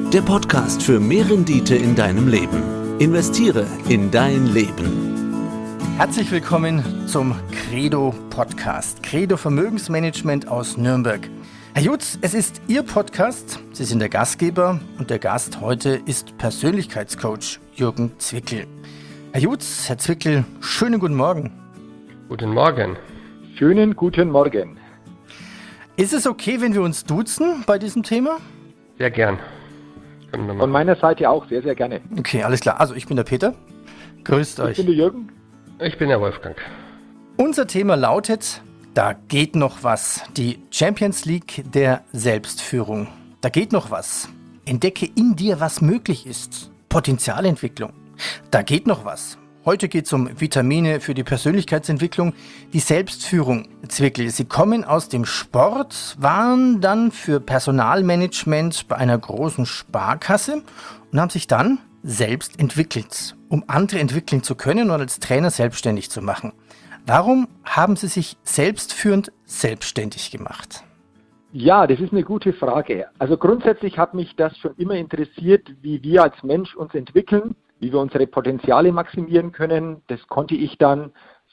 Der Podcast für mehr Rendite in deinem Leben. Investiere in dein Leben. Herzlich willkommen zum Credo Podcast. Credo Vermögensmanagement aus Nürnberg. Herr Jutz, es ist Ihr Podcast. Sie sind der Gastgeber und der Gast heute ist Persönlichkeitscoach Jürgen Zwickel. Herr Jutz, Herr Zwickel, schönen guten Morgen. Guten Morgen. Schönen guten Morgen. Ist es okay, wenn wir uns duzen bei diesem Thema? Sehr gern. Von meiner Seite auch sehr, sehr gerne. Okay, alles klar. Also ich bin der Peter. Grüßt euch. Ich bin der Jürgen. Ich bin der Wolfgang. Unser Thema lautet, da geht noch was. Die Champions League der Selbstführung. Da geht noch was. Entdecke in dir, was möglich ist. Potenzialentwicklung. Da geht noch was. Heute geht es um Vitamine für die Persönlichkeitsentwicklung, die Selbstführung. Zwickel, Sie kommen aus dem Sport, waren dann für Personalmanagement bei einer großen Sparkasse und haben sich dann selbst entwickelt, um andere entwickeln zu können und als Trainer selbstständig zu machen. Warum haben Sie sich selbstführend selbstständig gemacht? Ja, das ist eine gute Frage. Also grundsätzlich hat mich das schon immer interessiert, wie wir als Mensch uns entwickeln, wie wir unsere Potenziale maximieren können. Das konnte ich dann,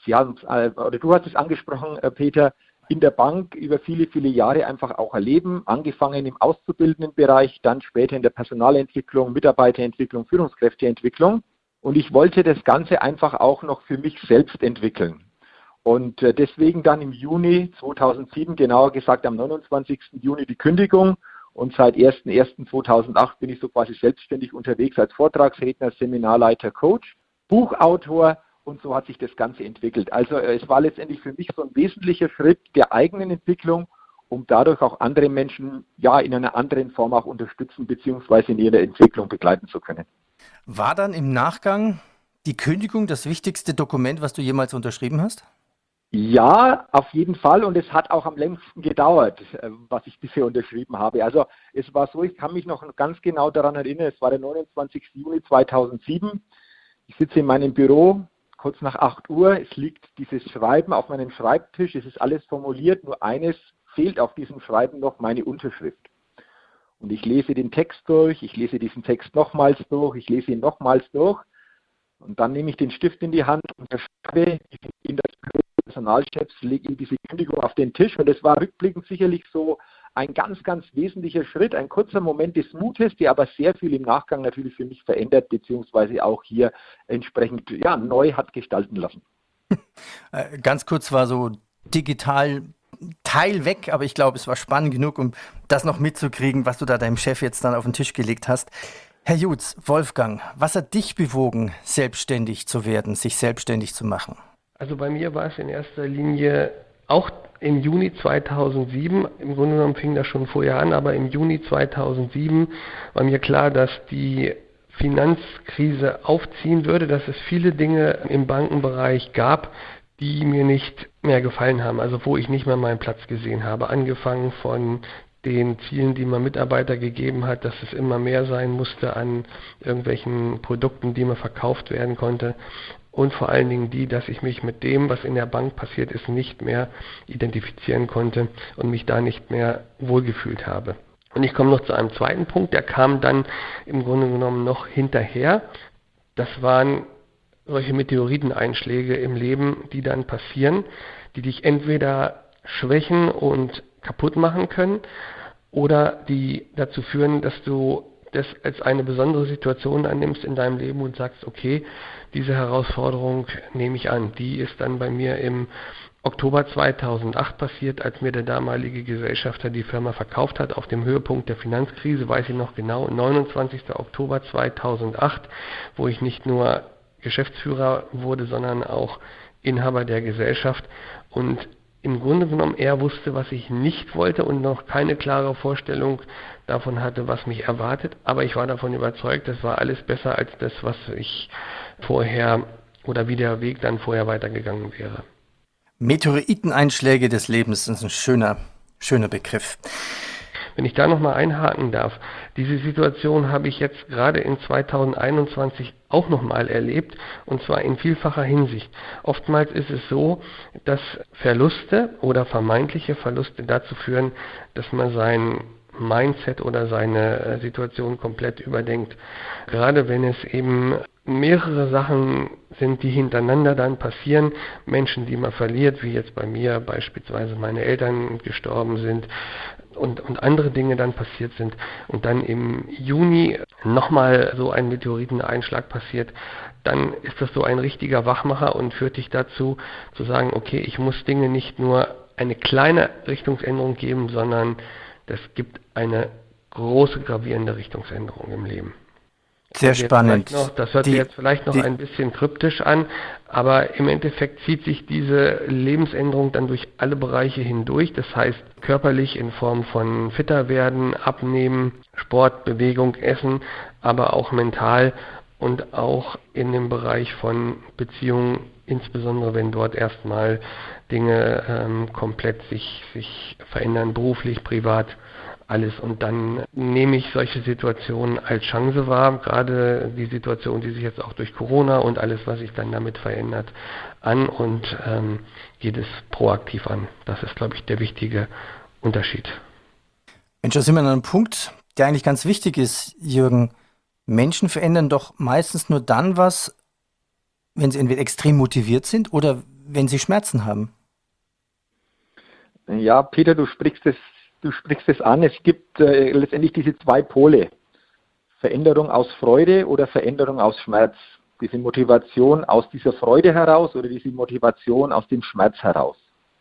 du hast es angesprochen, Peter, in der Bank über viele, viele Jahre einfach auch erleben, angefangen im auszubildenden Bereich, dann später in der Personalentwicklung, Mitarbeiterentwicklung, Führungskräfteentwicklung. Und ich wollte das Ganze einfach auch noch für mich selbst entwickeln. Und deswegen dann im Juni 2007, genauer gesagt am 29. Juni die Kündigung. Und seit 01.01.2008 bin ich so quasi selbstständig unterwegs als Vortragsredner, Seminarleiter, Coach, Buchautor und so hat sich das Ganze entwickelt. Also es war letztendlich für mich so ein wesentlicher Schritt der eigenen Entwicklung, um dadurch auch andere Menschen ja in einer anderen Form auch unterstützen bzw. in ihrer Entwicklung begleiten zu können. War dann im Nachgang die Kündigung das wichtigste Dokument, was du jemals unterschrieben hast? Ja, auf jeden Fall und es hat auch am längsten gedauert, was ich bisher unterschrieben habe. Also es war so, ich kann mich noch ganz genau daran erinnern, es war der 29. Juni 2007. Ich sitze in meinem Büro, kurz nach 8 Uhr, es liegt dieses Schreiben auf meinem Schreibtisch, es ist alles formuliert, nur eines fehlt auf diesem Schreiben noch, meine Unterschrift. Und ich lese den Text durch, ich lese diesen Text nochmals durch, ich lese ihn nochmals durch und dann nehme ich den Stift in die Hand und unterschreibe in das Personalchefs, lege ihm diese Kündigung auf den Tisch und es war rückblickend sicherlich so ein ganz, ganz wesentlicher Schritt, ein kurzer Moment des Mutes, der aber sehr viel im Nachgang natürlich für mich verändert, beziehungsweise auch hier entsprechend neu hat gestalten lassen. Ganz kurz war so digital Teil weg, aber ich glaube, es war spannend genug, um das noch mitzukriegen, was du da deinem Chef jetzt dann auf den Tisch gelegt hast. Herr Jutz, Wolfgang, was hat dich bewogen, selbstständig zu werden, sich selbstständig zu machen? Also bei mir war es in erster Linie auch im Juni 2007, im Grunde genommen fing das schon vorher an, aber im Juni 2007 war mir klar, dass die Finanzkrise aufziehen würde, dass es viele Dinge im Bankenbereich gab, die mir nicht mehr gefallen haben, also wo ich nicht mehr meinen Platz gesehen habe, angefangen von den Zielen, die man Mitarbeiter gegeben hat, dass es immer mehr sein musste an irgendwelchen Produkten, die mir verkauft werden konnte. Und vor allen Dingen die, dass ich mich mit dem, was in der Bank passiert ist, nicht mehr identifizieren konnte und mich da nicht mehr wohlgefühlt habe. Und ich komme noch zu einem zweiten Punkt, der kam dann im Grunde genommen noch hinterher. Das waren solche Meteoriteneinschläge im Leben, die dann passieren, die dich entweder schwächen und kaputt machen können oder die dazu führen, dass du das als eine besondere Situation annimmst in deinem Leben und sagst, okay, diese Herausforderung nehme ich an. Die ist dann bei mir im Oktober 2008 passiert, als mir der damalige Gesellschafter die Firma verkauft hat. Auf dem Höhepunkt der Finanzkrise, weiß ich noch genau, 29. Oktober 2008, wo ich nicht nur Geschäftsführer wurde, sondern auch Inhaber der Gesellschaft und im Grunde genommen er wusste, was ich nicht wollte und noch keine klare Vorstellung davon hatte, was mich erwartet. Aber ich war davon überzeugt, das war alles besser als das, was ich vorher oder wie der Weg dann vorher weitergegangen wäre. Meteoriteneinschläge des Lebens ist ein schöner Begriff. Wenn ich da nochmal einhaken darf, diese Situation habe ich jetzt gerade in 2021 auch nochmal erlebt, und zwar in vielfacher Hinsicht. Oftmals ist es so, dass Verluste oder vermeintliche Verluste dazu führen, dass man sein Mindset oder seine Situation komplett überdenkt. Gerade wenn es eben mehrere Sachen sind, die hintereinander dann passieren, Menschen, die man verliert, wie jetzt bei mir beispielsweise meine Eltern gestorben sind und andere Dinge dann passiert sind und dann im Juni nochmal so ein Meteoriteneinschlag passiert, dann ist das so ein richtiger Wachmacher und führt dich dazu zu sagen, okay, ich muss Dinge nicht nur eine kleine Richtungsänderung geben, sondern das gibt eine große gravierende Richtungsänderung im Leben. Sehr spannend. Das hört sich jetzt vielleicht noch ein bisschen kryptisch an, aber im Endeffekt zieht sich diese Lebensänderung dann durch alle Bereiche hindurch. Das heißt körperlich in Form von fitter werden, abnehmen, Sport, Bewegung, Essen, aber auch mental und auch in dem Bereich von Beziehungen, insbesondere wenn dort erstmal Dinge komplett sich verändern, beruflich, privat. Alles. Und dann nehme ich solche Situationen als Chance wahr, gerade die Situation, die sich jetzt auch durch Corona und alles, was sich dann damit verändert, an und geht es proaktiv an. Das ist, glaube ich, der wichtige Unterschied. Mensch, da sind wir an einem Punkt, der eigentlich ganz wichtig ist, Jürgen. Menschen verändern doch meistens nur dann was, wenn sie entweder extrem motiviert sind oder wenn sie Schmerzen haben. Ja, Peter, du sprichst es an. Es gibt letztendlich diese zwei Pole. Veränderung aus Freude oder Veränderung aus Schmerz. Diese Motivation aus dieser Freude heraus oder diese Motivation aus dem Schmerz heraus.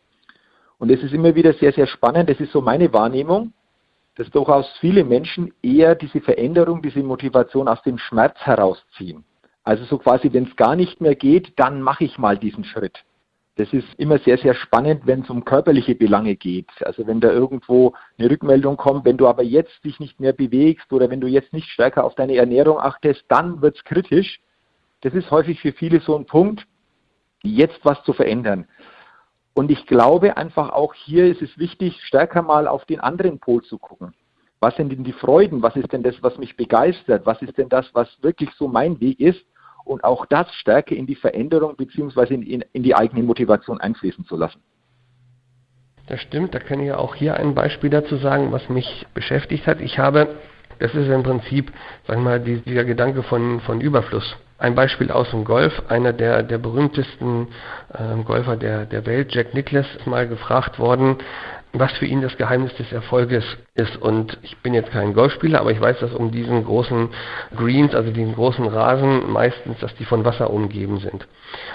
Und es ist immer wieder sehr, sehr spannend. Das ist so meine Wahrnehmung, dass durchaus viele Menschen eher diese Veränderung, diese Motivation aus dem Schmerz herausziehen. Also so quasi, wenn es gar nicht mehr geht, dann mache ich mal diesen Schritt. Das ist immer sehr, sehr spannend, wenn es um körperliche Belange geht. Also wenn da irgendwo eine Rückmeldung kommt, wenn du aber jetzt dich nicht mehr bewegst oder wenn du jetzt nicht stärker auf deine Ernährung achtest, dann wird es kritisch. Das ist häufig für viele so ein Punkt, jetzt was zu verändern. Und ich glaube einfach auch hier ist es wichtig, stärker mal auf den anderen Pol zu gucken. Was sind denn die Freuden? Was ist denn das, was mich begeistert? Was ist denn das, was wirklich so mein Weg ist? Und auch das stärker in die Veränderung bzw. in die eigene Motivation einfließen zu lassen. Das stimmt, da kann ich ja auch hier ein Beispiel dazu sagen, was mich beschäftigt hat. Das ist im Prinzip, sagen wir mal, dieser Gedanke von Überfluss. Ein Beispiel aus dem Golf, einer der berühmtesten Golfer der Welt, Jack Nicklaus, ist mal gefragt worden, was für ihn das Geheimnis des Erfolges ist. Und ich bin jetzt kein Golfspieler, aber ich weiß, dass um diesen großen Greens, also diesen großen Rasen, meistens, dass die von Wasser umgeben sind.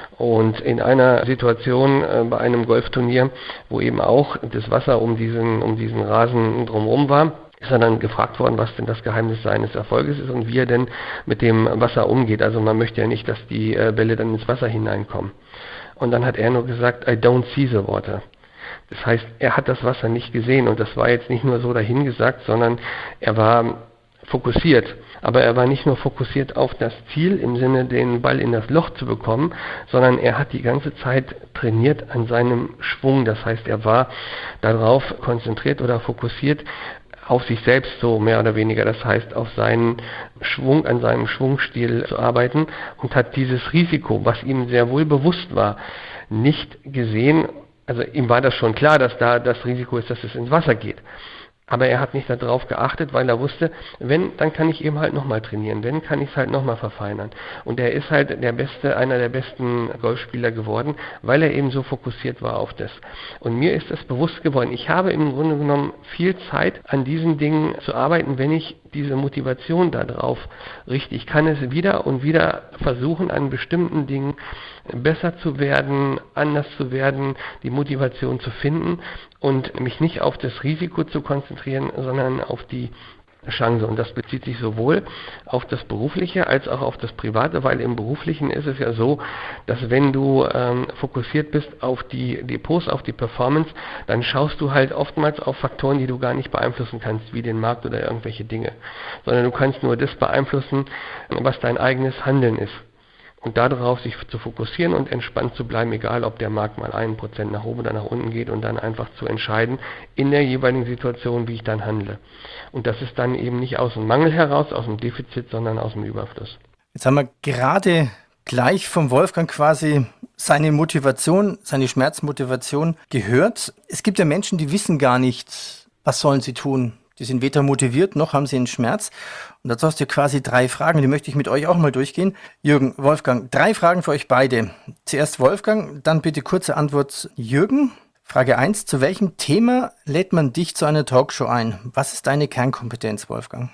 Und in einer Situation bei einem Golfturnier, wo eben auch das Wasser um diesen Rasen drumherum war, ist er dann gefragt worden, was denn das Geheimnis seines Erfolges ist und wie er denn mit dem Wasser umgeht. Also man möchte ja nicht, dass die Bälle dann ins Wasser hineinkommen. Und dann hat er nur gesagt, I don't see the water. Das heißt, er hat das Wasser nicht gesehen und das war jetzt nicht nur so dahingesagt, sondern er war fokussiert. Aber er war nicht nur fokussiert auf das Ziel, im Sinne den Ball in das Loch zu bekommen, sondern er hat die ganze Zeit trainiert an seinem Schwung. Das heißt, er war darauf konzentriert oder fokussiert auf sich selbst, so mehr oder weniger. Das heißt, auf seinen Schwung, an seinem Schwungstil zu arbeiten und hat dieses Risiko, was ihm sehr wohl bewusst war, nicht gesehen. Also ihm war das schon klar, dass da das Risiko ist, dass es ins Wasser geht. Aber er hat nicht darauf geachtet, weil er wusste, wenn, dann kann ich eben halt nochmal trainieren, wenn, kann ich es halt nochmal verfeinern. Und er ist halt einer der besten Golfspieler geworden, weil er eben so fokussiert war auf das. Und mir ist das bewusst geworden. Ich habe im Grunde genommen viel Zeit, an diesen Dingen zu arbeiten, wenn ich diese Motivation darauf richte. Ich kann es wieder und wieder versuchen, an bestimmten Dingen besser zu werden, anders zu werden, die Motivation zu finden und mich nicht auf das Risiko zu konzentrieren, sondern auf die Chance. Und das bezieht sich sowohl auf das Berufliche als auch auf das Private, weil im Beruflichen ist es ja so, dass wenn du fokussiert bist auf die Depots, auf die Performance, dann schaust du halt oftmals auf Faktoren, die du gar nicht beeinflussen kannst, wie den Markt oder irgendwelche Dinge, sondern du kannst nur das beeinflussen, was dein eigenes Handeln ist. Und darauf sich zu fokussieren und entspannt zu bleiben, egal ob der Markt mal 1% nach oben oder nach unten geht und dann einfach zu entscheiden in der jeweiligen Situation, wie ich dann handle. Und das ist dann eben nicht aus dem Mangel heraus, aus dem Defizit, sondern aus dem Überfluss. Jetzt haben wir gerade gleich vom Wolfgang quasi seine Motivation, seine Schmerzmotivation gehört. Es gibt ja Menschen, die wissen gar nicht, was sollen sie tun. Die sind weder motiviert, noch haben sie einen Schmerz. Und dazu hast du quasi 3 Fragen, die möchte ich mit euch auch mal durchgehen. Jürgen, Wolfgang, 3 Fragen für euch beide. Zuerst Wolfgang, dann bitte kurze Antwort Jürgen. Frage 1, zu welchem Thema lädt man dich zu einer Talkshow ein? Was ist deine Kernkompetenz, Wolfgang?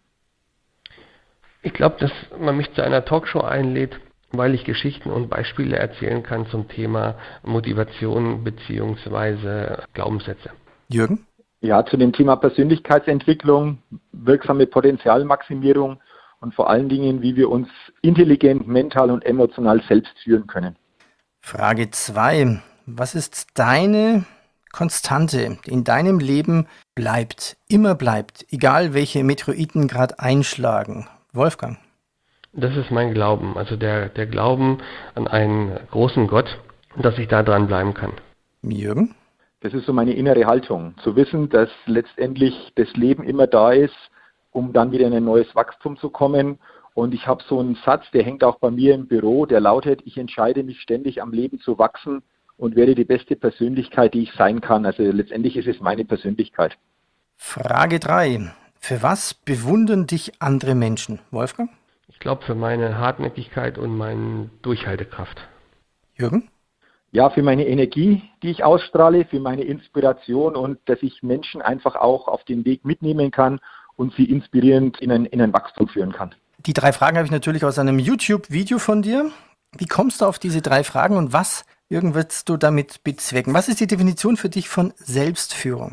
Ich glaube, dass man mich zu einer Talkshow einlädt, weil ich Geschichten und Beispiele erzählen kann zum Thema Motivation bzw. Glaubenssätze. Jürgen? Ja, zu dem Thema Persönlichkeitsentwicklung, wirksame Potenzialmaximierung und vor allen Dingen, wie wir uns intelligent, mental und emotional selbst führen können. Frage 2. Was ist deine Konstante, die in deinem Leben bleibt, immer bleibt, egal welche Meteoriten gerade einschlagen? Wolfgang? Das ist mein Glauben, also der Glauben an einen großen Gott, dass ich da dran bleiben kann. Jürgen? Das ist so meine innere Haltung, zu wissen, dass letztendlich das Leben immer da ist, um dann wieder in ein neues Wachstum zu kommen. Und ich habe so einen Satz, der hängt auch bei mir im Büro, der lautet, ich entscheide mich ständig am Leben zu wachsen und werde die beste Persönlichkeit, die ich sein kann. Also letztendlich ist es meine Persönlichkeit. Frage 3. Für was bewundern dich andere Menschen? Wolfgang? Ich glaube, für meine Hartnäckigkeit und meine Durchhaltekraft. Jürgen? Ja, für meine Energie, die ich ausstrahle, für meine Inspiration und dass ich Menschen einfach auch auf den Weg mitnehmen kann und sie inspirierend in ein Wachstum führen kann. Die 3 Fragen habe ich natürlich aus einem YouTube-Video von dir. Wie kommst du auf diese 3 Fragen und was, Jürgen, willst du damit bezwecken? Was ist die Definition für dich von Selbstführung?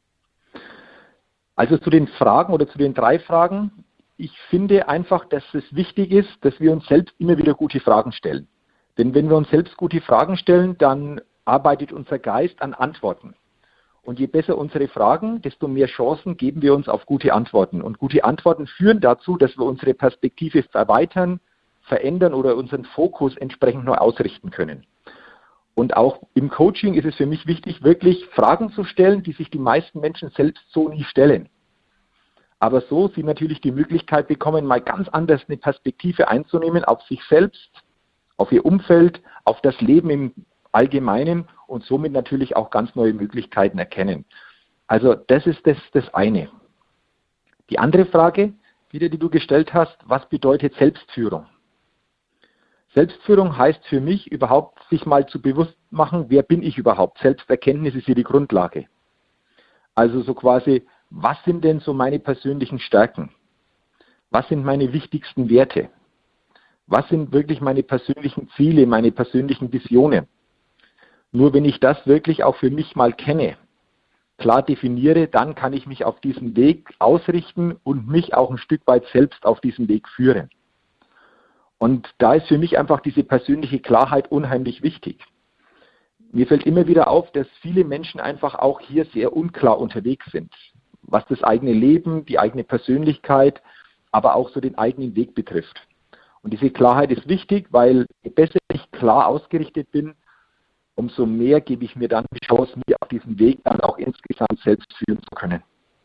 Also zu den Fragen oder zu den 3 Fragen. Ich finde einfach, dass es wichtig ist, dass wir uns selbst immer wieder gute Fragen stellen. Denn wenn wir uns selbst gute Fragen stellen, dann arbeitet unser Geist an Antworten. Und je besser unsere Fragen, desto mehr Chancen geben wir uns auf gute Antworten. Und gute Antworten führen dazu, dass wir unsere Perspektive erweitern, verändern oder unseren Fokus entsprechend neu ausrichten können. Und auch im Coaching ist es für mich wichtig, wirklich Fragen zu stellen, die sich die meisten Menschen selbst so nie stellen. Aber so sie natürlich die Möglichkeit bekommen, mal ganz anders eine Perspektive einzunehmen auf sich selbst, auf ihr Umfeld, auf das Leben im Allgemeinen und somit natürlich auch ganz neue Möglichkeiten erkennen. Also das ist das eine. Die andere Frage, wieder die du gestellt hast, was bedeutet Selbstführung? Selbstführung heißt für mich überhaupt, sich mal zu bewusst machen, wer bin ich überhaupt? Selbsterkenntnis ist hier die Grundlage. Also so quasi, was sind denn so meine persönlichen Stärken? Was sind meine wichtigsten Werte? Was sind wirklich meine persönlichen Ziele, meine persönlichen Visionen? Nur wenn ich das wirklich auch für mich mal kenne, klar definiere, dann kann ich mich auf diesen Weg ausrichten und mich auch ein Stück weit selbst auf diesen Weg führen. Und da ist für mich einfach diese persönliche Klarheit unheimlich wichtig. Mir fällt immer wieder auf, dass viele Menschen einfach auch hier sehr unklar unterwegs sind, was das eigene Leben, die eigene Persönlichkeit, aber auch so den eigenen Weg betrifft. Und diese Klarheit ist wichtig, weil je besser ich klar ausgerichtet bin, umso mehr gebe ich mir dann die Chance, mir auf diesem Weg dann auch insgesamt selbst führen zu können.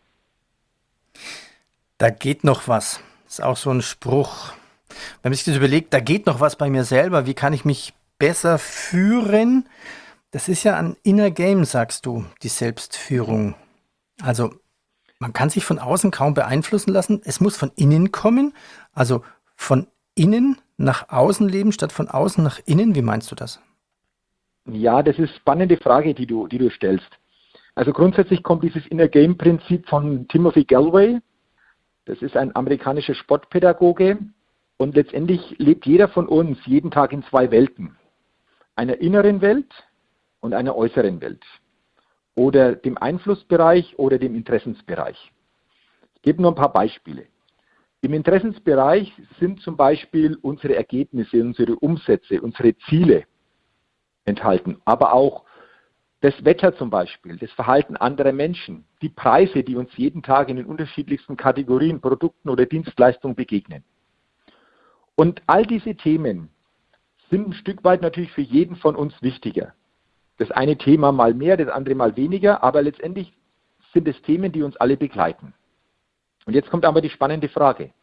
Da geht noch was. Das ist auch so ein Spruch. Wenn man sich das überlegt, da geht noch was bei mir selber. Wie kann ich mich besser führen? Das ist ja ein Inner Game, sagst du, die Selbstführung. Also man kann sich von außen kaum beeinflussen lassen. Es muss von innen kommen. Also von innen nach außen leben, statt von außen nach innen. Wie meinst du das? Ja, das ist eine spannende Frage, die du stellst. Also grundsätzlich kommt dieses Inner Game Prinzip von Timothy Gallwey. Das ist ein amerikanischer Sportpädagoge. Und letztendlich lebt jeder von uns jeden Tag in 2 Welten. Einer inneren Welt und einer äußeren Welt. Oder dem Einflussbereich oder dem Interessensbereich. Ich gebe nur ein paar Beispiele. Im Interessensbereich sind zum Beispiel unsere Ergebnisse, unsere Umsätze, unsere Ziele enthalten. Aber auch das Wetter zum Beispiel, das Verhalten anderer Menschen, die Preise, die uns jeden Tag in den unterschiedlichsten Kategorien, Produkten oder Dienstleistungen begegnen. Und all diese Themen sind ein Stück weit natürlich für jeden von uns wichtiger. Das eine Thema mal mehr, das andere mal weniger, aber letztendlich sind es Themen, die uns alle begleiten. Und jetzt kommt aber die spannende Frage.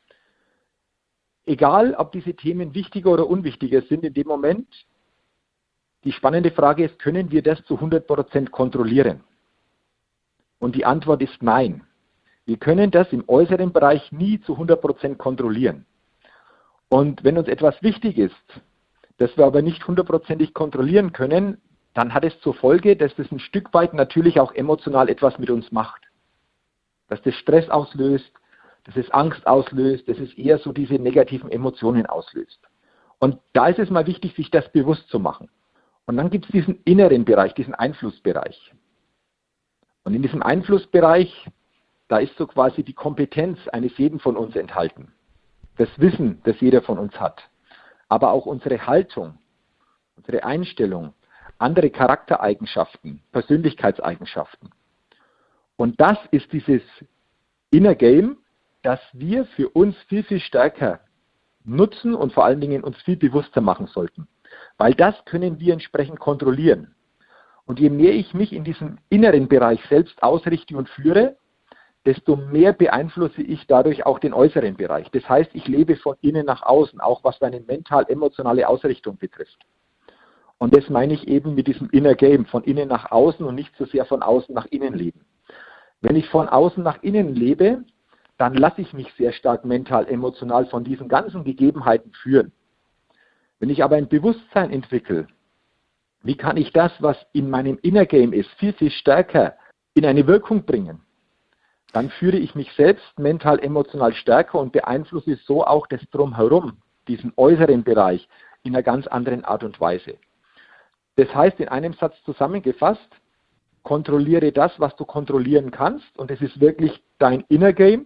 Egal, ob diese Themen wichtiger oder unwichtiger sind in dem Moment, die spannende Frage ist, können wir das zu 100% kontrollieren? Und die Antwort ist nein. Wir können das im äußeren Bereich nie zu 100% kontrollieren. Und wenn uns etwas wichtig ist, das wir aber nicht 100%ig kontrollieren können, dann hat es zur Folge, dass das ein Stück weit natürlich auch emotional etwas mit uns macht. Dass das Stress auslöst, dass es Angst auslöst, dass es eher so diese negativen Emotionen auslöst. Und da ist es mal wichtig, sich das bewusst zu machen. Und dann gibt es diesen inneren Bereich, diesen Einflussbereich. Und in diesem Einflussbereich, da ist so quasi die Kompetenz eines jeden von uns enthalten. Das Wissen, das jeder von uns hat. Aber auch unsere Haltung, unsere Einstellung, andere Charaktereigenschaften, Persönlichkeitseigenschaften. Und das ist dieses Inner Game, das wir für uns viel, viel stärker nutzen und vor allen Dingen uns viel bewusster machen sollten. Weil das können wir entsprechend kontrollieren. Und je mehr ich mich in diesem inneren Bereich selbst ausrichte und führe, desto mehr beeinflusse ich dadurch auch den äußeren Bereich. Das heißt, ich lebe von innen nach außen, auch was meine mental-emotionale Ausrichtung betrifft. Und das meine ich eben mit diesem Inner Game, von innen nach außen und nicht so sehr von außen nach innen leben. Wenn ich von außen nach innen lebe, dann lasse ich mich sehr stark mental-emotional von diesen ganzen Gegebenheiten führen. Wenn ich aber ein Bewusstsein entwickle, wie kann ich das, was in meinem Inner Game ist, viel, viel stärker in eine Wirkung bringen? Dann führe ich mich selbst mental-emotional stärker und beeinflusse so auch das Drumherum, diesen äußeren Bereich, in einer ganz anderen Art und Weise. Das heißt, in einem Satz zusammengefasst, kontrolliere das, was du kontrollieren kannst, und es ist wirklich dein Inner Game.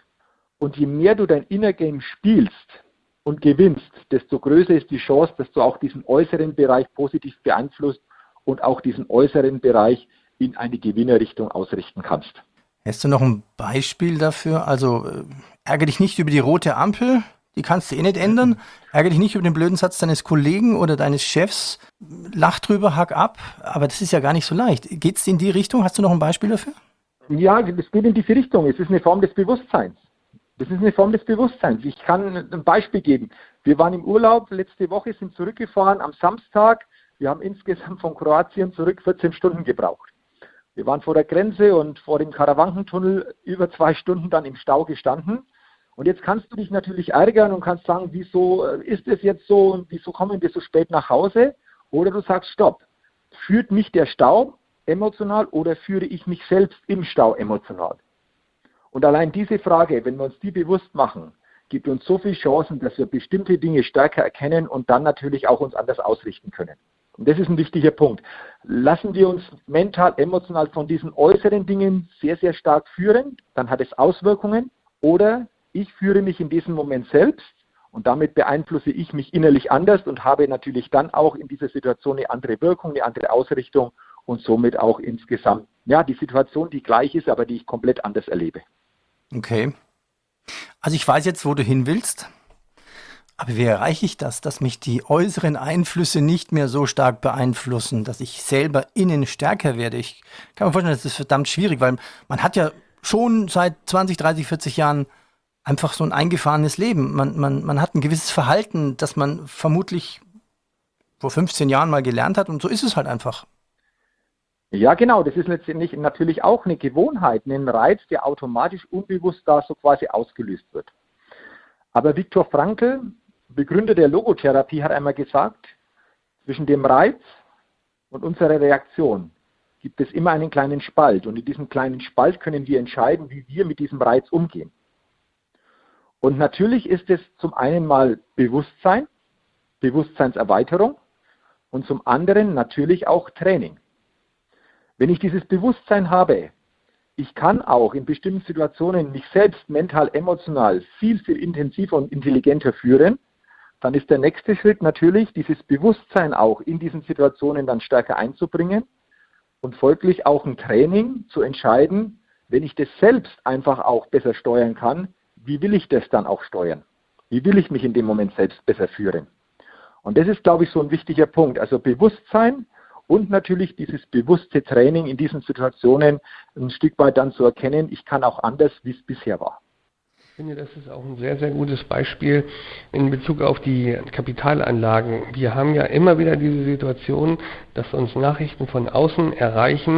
Und je mehr du dein Inner Game spielst und gewinnst, desto größer ist die Chance, dass du auch diesen äußeren Bereich positiv beeinflusst und auch diesen äußeren Bereich in eine Gewinnerrichtung ausrichten kannst. Hast du noch ein Beispiel dafür? Also ärgere dich nicht über die rote Ampel, die kannst du eh nicht ändern. Ärgere dich nicht über den blöden Satz deines Kollegen oder deines Chefs. Lach drüber, hack ab. Aber das ist ja gar nicht so leicht. Geht es in die Richtung? Hast du noch ein Beispiel dafür? Ja, es geht in diese Richtung. Es ist eine Form des Bewusstseins. Das ist eine Form des Bewusstseins. Ich kann ein Beispiel geben. Wir waren im Urlaub letzte Woche, sind zurückgefahren am Samstag. Wir haben insgesamt von Kroatien zurück 14 Stunden gebraucht. Wir waren vor der Grenze und vor dem Karawankentunnel über 2 Stunden dann im Stau gestanden. Und jetzt kannst du dich natürlich ärgern und kannst sagen, wieso ist es jetzt so und wieso kommen wir so spät nach Hause? Oder du sagst, stopp, führt mich der Stau emotional oder führe ich mich selbst im Stau emotional? Und allein diese Frage, wenn wir uns die bewusst machen, gibt uns so viele Chancen, dass wir bestimmte Dinge stärker erkennen und dann natürlich auch uns anders ausrichten können. Und das ist ein wichtiger Punkt. Lassen wir uns mental, emotional von diesen äußeren Dingen sehr, sehr stark führen, dann hat es Auswirkungen. Oder ich führe mich in diesem Moment selbst und damit beeinflusse ich mich innerlich anders und habe natürlich dann auch in dieser Situation eine andere Wirkung, eine andere Ausrichtung und somit auch insgesamt, ja, die Situation, die gleich ist, aber die ich komplett anders erlebe. Okay. Also ich weiß jetzt, wo du hin willst. Aber wie erreiche ich das, dass mich die äußeren Einflüsse nicht mehr so stark beeinflussen, dass ich selber innen stärker werde? Ich kann mir vorstellen, das ist verdammt schwierig, weil man hat ja schon seit 20, 30, 40 Jahren einfach so ein eingefahrenes Leben. Man hat ein gewisses Verhalten, das man vermutlich vor 15 Jahren mal gelernt hat und so ist es halt einfach. Ja, genau, das ist letztendlich natürlich auch eine Gewohnheit, ein Reiz, der automatisch unbewusst da so quasi ausgelöst wird. Aber Viktor Frankl, Begründer der Logotherapie, hat einmal gesagt, zwischen dem Reiz und unserer Reaktion gibt es immer einen kleinen Spalt. Und in diesem kleinen Spalt können wir entscheiden, wie wir mit diesem Reiz umgehen. Und natürlich ist es zum einen mal Bewusstsein, Bewusstseinserweiterung und zum anderen natürlich auch Training. Wenn ich dieses Bewusstsein habe, ich kann auch in bestimmten Situationen mich selbst mental, emotional viel, viel intensiver und intelligenter führen, dann ist der nächste Schritt natürlich, dieses Bewusstsein auch in diesen Situationen dann stärker einzubringen und folglich auch ein Training zu entscheiden, wenn ich das selbst einfach auch besser steuern kann, wie will ich das dann auch steuern? Wie will ich mich in dem Moment selbst besser führen? Und das ist, glaube ich, so ein wichtiger Punkt. Also Bewusstsein und natürlich dieses bewusste Training in diesen Situationen ein Stück weit dann zu erkennen, ich kann auch anders, wie es bisher war. Ich finde, das ist auch ein sehr, sehr gutes Beispiel in Bezug auf die Kapitalanlagen. Wir haben ja immer wieder diese Situation, dass uns Nachrichten von außen erreichen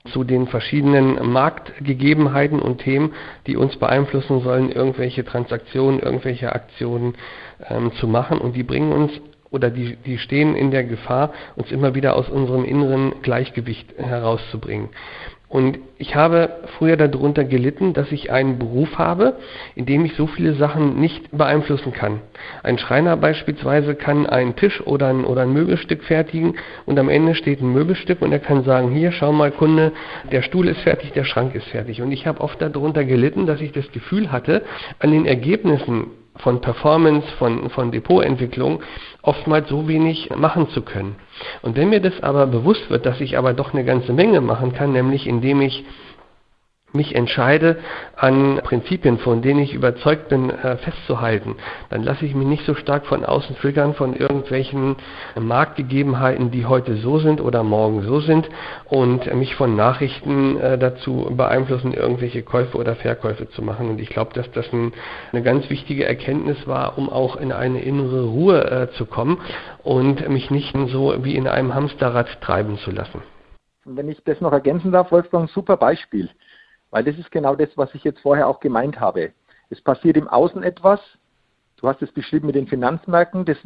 zu den verschiedenen Marktgegebenheiten und Themen, die uns beeinflussen sollen, irgendwelche Transaktionen, irgendwelche Aktionen zu machen. Und die bringen uns oder die stehen in der Gefahr, uns immer wieder aus unserem inneren Gleichgewicht herauszubringen. Und ich habe früher darunter gelitten, dass ich einen Beruf habe, in dem ich so viele Sachen nicht beeinflussen kann. Ein Schreiner beispielsweise kann einen Tisch oder ein Möbelstück fertigen und am Ende steht ein Möbelstück und er kann sagen, hier, schau mal Kunde, der Stuhl ist fertig, der Schrank ist fertig. Und ich habe oft darunter gelitten, dass ich das Gefühl hatte, an den Ergebnissen von Performance, von Depotentwicklung oftmals so wenig machen zu können. Und wenn mir das aber bewusst wird, dass ich aber doch eine ganze Menge machen kann, nämlich indem ich mich entscheide, an Prinzipien, von denen ich überzeugt bin, festzuhalten, dann lasse ich mich nicht so stark von außen triggern von irgendwelchen Marktgegebenheiten, die heute so sind oder morgen so sind und mich von Nachrichten dazu beeinflussen, irgendwelche Käufe oder Verkäufe zu machen. Und ich glaube, dass das eine ganz wichtige Erkenntnis war, um auch in eine innere Ruhe zu kommen und mich nicht so wie in einem Hamsterrad treiben zu lassen. Und wenn ich das noch ergänzen darf, Wolfgang, super Beispiel. Weil das ist genau das, was ich jetzt vorher auch gemeint habe. Es passiert im Außen etwas. Du hast es beschrieben mit den Finanzmärkten, dass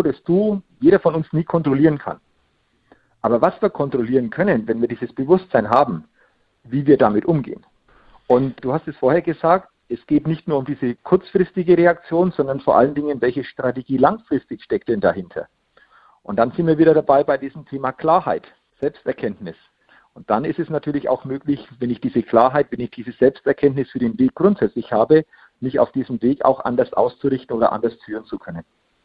jeder von uns nie kontrollieren kann. Aber was wir kontrollieren können, wenn wir dieses Bewusstsein haben, wie wir damit umgehen. Und du hast es vorher gesagt, es geht nicht nur um diese kurzfristige Reaktion, sondern vor allen Dingen, welche Strategie langfristig steckt denn dahinter. Und dann sind wir wieder dabei bei diesem Thema Klarheit, Selbsterkenntnis. Und dann ist es natürlich auch möglich, wenn ich diese Klarheit, wenn ich diese Selbsterkenntnis für den Weg grundsätzlich habe, mich auf diesem Weg auch anders auszurichten oder anders führen zu können.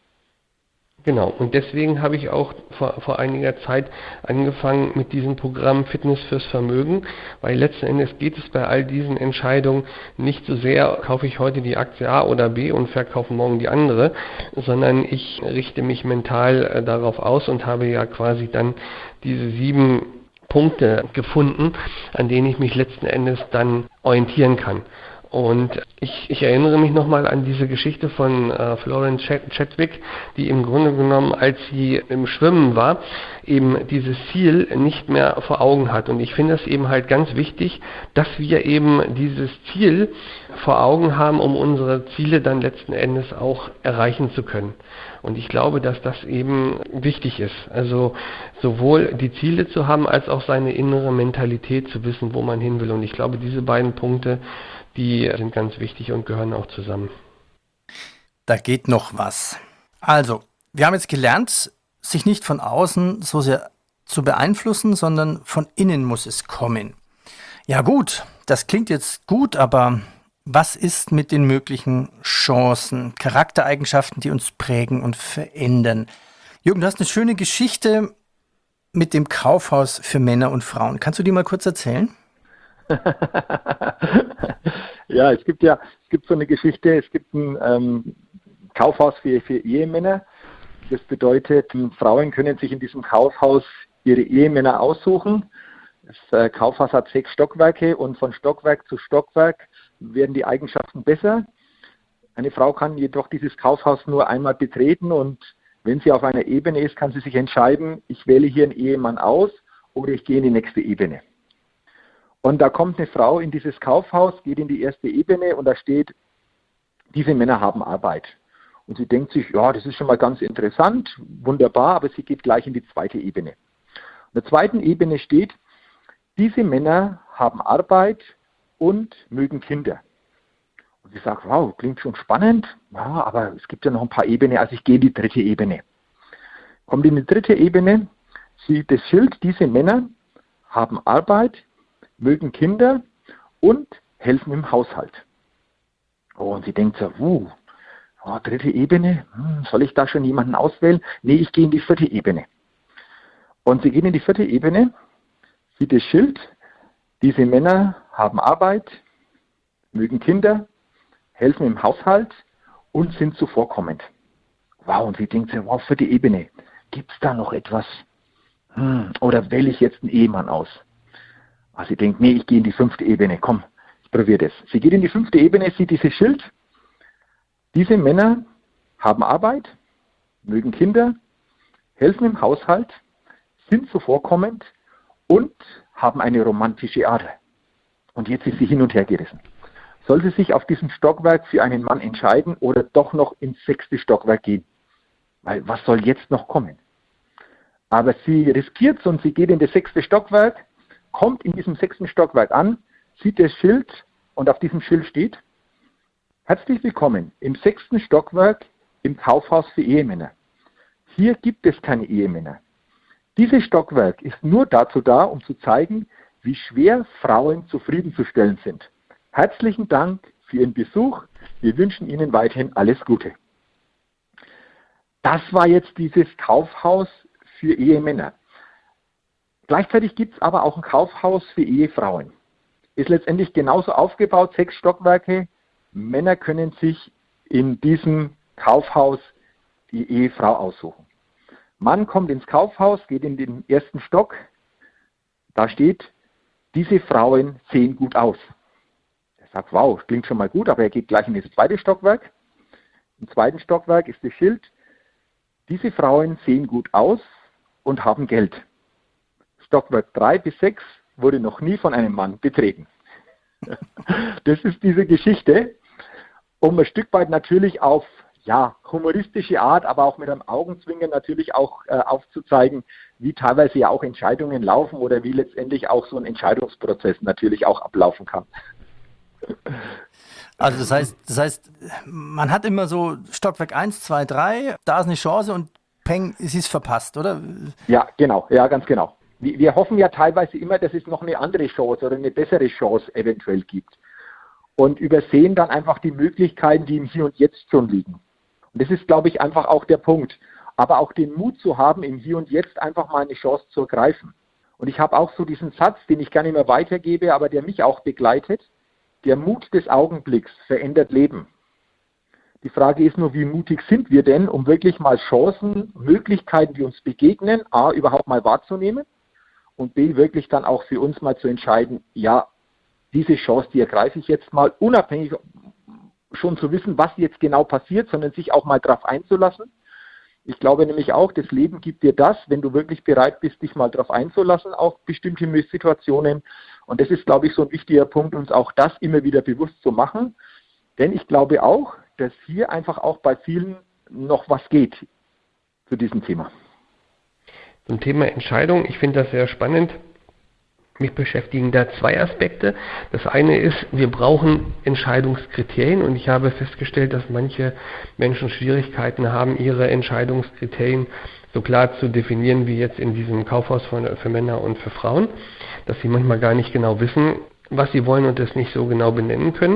Genau, und deswegen habe ich auch vor einiger Zeit angefangen mit diesem Programm Fitness fürs Vermögen, weil letzten Endes geht es bei all diesen Entscheidungen nicht so sehr, kaufe ich heute die Aktie A oder B und verkaufe morgen die andere, sondern ich richte mich mental darauf aus und habe ja quasi dann diese 7 Punkte gefunden, an denen ich mich letzten Endes dann orientieren kann. Und ich erinnere mich nochmal an diese Geschichte von Florence Chadwick, die im Grunde genommen, als sie im Schwimmen war, eben dieses Ziel nicht mehr vor Augen hat. Und ich finde es eben halt ganz wichtig, dass wir eben dieses Ziel vor Augen haben, um unsere Ziele dann letzten Endes auch erreichen zu können. Und ich glaube, dass das eben wichtig ist. Also sowohl die Ziele zu haben, als auch seine innere Mentalität zu wissen, wo man hin will. Und ich glaube, diese beiden Punkte, die sind ganz wichtig und gehören auch zusammen. Da geht noch was. Also, wir haben jetzt gelernt, sich nicht von außen so sehr zu beeinflussen, sondern von innen muss es kommen. Ja gut, das klingt jetzt gut, aber was ist mit den möglichen Chancen, Charaktereigenschaften, die uns prägen und verändern? Jürgen, du hast eine schöne Geschichte mit dem Kaufhaus für Männer und Frauen. Kannst du die mal kurz erzählen? Ja, es gibt so eine Geschichte, es gibt ein Kaufhaus für Ehemänner. Das bedeutet, Frauen können sich in diesem Kaufhaus ihre Ehemänner aussuchen. Das Kaufhaus hat 6 Stockwerke und von Stockwerk zu Stockwerk werden die Eigenschaften besser. Eine Frau kann jedoch dieses Kaufhaus nur einmal betreten und wenn sie auf einer Ebene ist, kann sie sich entscheiden, ich wähle hier einen Ehemann aus oder ich gehe in die nächste Ebene. Und da kommt eine Frau in dieses Kaufhaus, geht in die erste Ebene und da steht, diese Männer haben Arbeit. Und sie denkt sich, ja, das ist schon mal ganz interessant, wunderbar, aber sie geht gleich in die zweite Ebene. In der zweiten Ebene steht, diese Männer haben Arbeit und mögen Kinder. Und sie sagt, wow, klingt schon spannend, ja, aber es gibt ja noch ein paar Ebenen, also ich gehe in die dritte Ebene. Kommt in die dritte Ebene, sieht das Schild, diese Männer haben Arbeit, mögen Kinder und helfen im Haushalt. Oh, und sie denkt so, dritte Ebene, soll ich da schon jemanden auswählen? Nee, ich gehe in die vierte Ebene. Und sie geht in die vierte Ebene, sieht das Schild, diese Männer haben Arbeit, mögen Kinder, helfen im Haushalt und sind zuvorkommend. Wow, und sie denkt so, wow, vierte Ebene, gibt es da noch etwas? Oder wähle ich jetzt einen Ehemann aus? Also sie denkt, nee, ich gehe in die 5. Ebene, komm, ich probiere das. Sie geht in die 5. Ebene, sieht dieses Schild. Diese Männer haben Arbeit, mögen Kinder, helfen im Haushalt, sind zuvorkommend und haben eine romantische Ader. Und jetzt ist sie hin und her gerissen. Soll sie sich auf diesem Stockwerk für einen Mann entscheiden oder doch noch ins 6. Stockwerk gehen? Weil was soll jetzt noch kommen? Aber sie riskiert es und sie geht in das 6. Stockwerk, kommt in diesem 6. Stockwerk an, sieht das Schild und auf diesem Schild steht: Herzlich willkommen im 6. Stockwerk im Kaufhaus für Ehemänner. Hier gibt es keine Ehemänner. Dieses Stockwerk ist nur dazu da, um zu zeigen, wie schwer Frauen zufriedenzustellen sind. Herzlichen Dank für Ihren Besuch. Wir wünschen Ihnen weiterhin alles Gute. Das war jetzt dieses Kaufhaus für Ehemänner. Gleichzeitig gibt es aber auch ein Kaufhaus für Ehefrauen. Ist letztendlich genauso aufgebaut, 6 Stockwerke. Männer können sich in diesem Kaufhaus die Ehefrau aussuchen. Mann kommt ins Kaufhaus, geht in den 1. Stock. Da steht: Diese Frauen sehen gut aus. Er sagt: Wow, klingt schon mal gut, aber er geht gleich in das 2. Stockwerk. Im 2. Stockwerk ist das Schild: Diese Frauen sehen gut aus und haben Geld. Stockwerk 3 bis 6 wurde noch nie von einem Mann betreten. Das ist diese Geschichte, um ein Stück weit natürlich auf humoristische Art, aber auch mit einem Augenzwinkern natürlich auch aufzuzeigen, wie teilweise ja auch Entscheidungen laufen oder wie letztendlich auch so ein Entscheidungsprozess natürlich auch ablaufen kann. Also das heißt, man hat immer so Stockwerk 1, 2, 3, da ist eine Chance und peng, es ist verpasst, oder? Ja, genau, ja, ganz genau. Wir hoffen ja teilweise immer, dass es noch eine andere Chance oder eine bessere Chance eventuell gibt. Und übersehen dann einfach die Möglichkeiten, die im Hier und Jetzt schon liegen. Und das ist, glaube ich, einfach auch der Punkt. Aber auch den Mut zu haben, im Hier und Jetzt einfach mal eine Chance zu ergreifen. Und ich habe auch so diesen Satz, den ich gerne immer weitergebe, aber der mich auch begleitet: Der Mut des Augenblicks verändert Leben. Die Frage ist nur, wie mutig sind wir denn, um wirklich mal Chancen, Möglichkeiten, die uns begegnen, A, überhaupt mal wahrzunehmen und B, wirklich dann auch für uns mal zu entscheiden, ja, diese Chance, die ergreife ich jetzt mal, unabhängig schon zu wissen, was jetzt genau passiert, sondern sich auch mal darauf einzulassen. Ich glaube nämlich auch, das Leben gibt dir das, wenn du wirklich bereit bist, dich mal darauf einzulassen, auf bestimmte Situationen. Und das ist, glaube ich, so ein wichtiger Punkt, uns auch das immer wieder bewusst zu machen. Denn ich glaube auch, dass hier einfach auch bei vielen noch was geht zu diesem Thema. Zum Thema Entscheidung, ich finde das sehr spannend. Mich beschäftigen da 2 Aspekte. Das eine ist, wir brauchen Entscheidungskriterien und ich habe festgestellt, dass manche Menschen Schwierigkeiten haben, ihre Entscheidungskriterien so klar zu definieren wie jetzt in diesem Kaufhaus für Männer und für Frauen, dass sie manchmal gar nicht genau wissen, was sie wollen und das nicht so genau benennen können.